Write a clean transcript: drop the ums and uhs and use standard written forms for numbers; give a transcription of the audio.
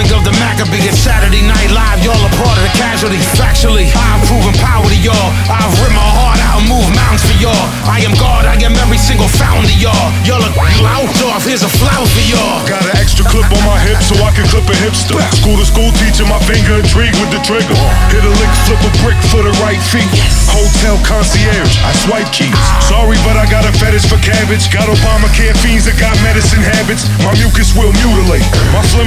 gang of the Maccabee. It's Saturday Night Live, y'all are part of the casualty. Factually, I've proven power to y'all. I've ripped my heart out and moved mountains for y'all. I am God, I am every single fountain to y'all. Y'all are loused off, here's a flower for y'all. Got an extra clip on my hip so I can clip a hipster. School to school teacher, my finger intrigued with the trigger. Hit a lick, flip a brick for the right feet. Hotel concierge, I swipe keys. Sorry, but I got a fetish for cabbage. Got Obamacare fiends that got medicine habits. My mucus will mutilate. My flim